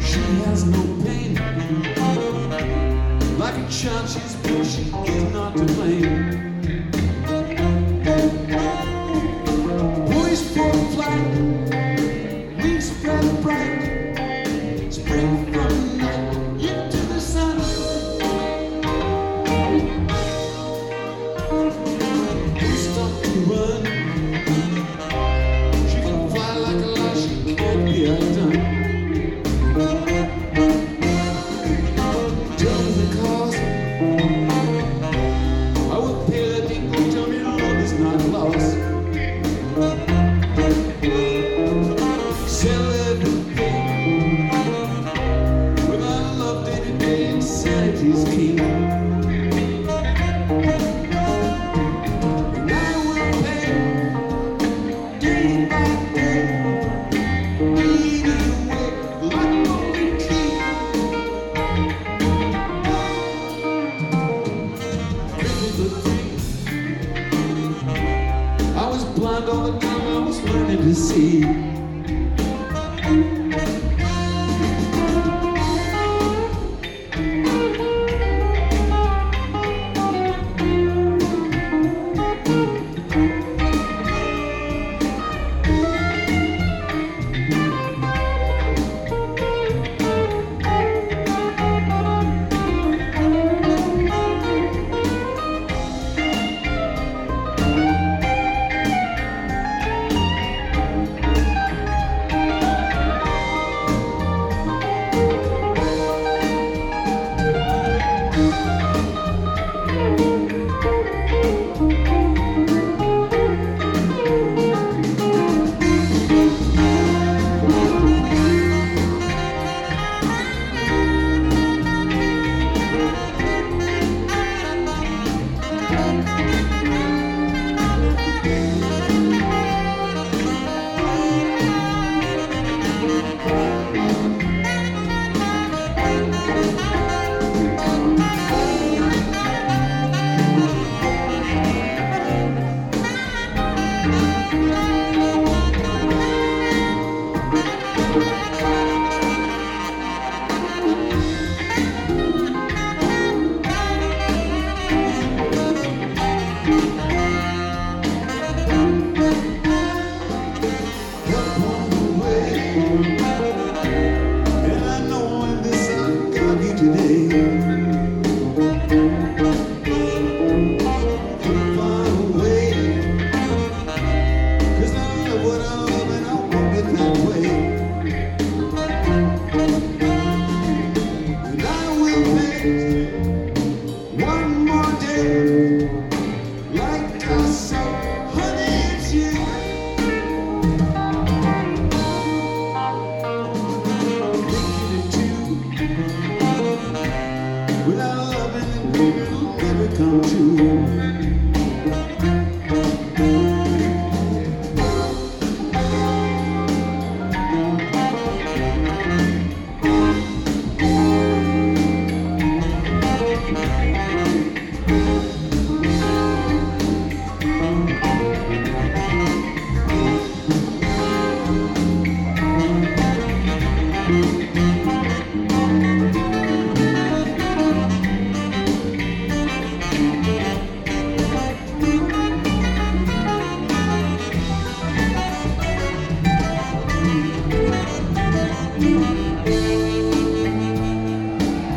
She has no pain. Like a child she's born, she is not to blame. Boys for flight, wings spread bright, spring from the night into the sun. We stop to run. She can fly like a light, she can't be outdone. Tell me the cause. I will pay the people. Tell me love is not lost. Sell everything. Without love day to day, insanity's king. And I will pay day by day, eating away like a golden key. I was blind all the time, I was learning to see. Today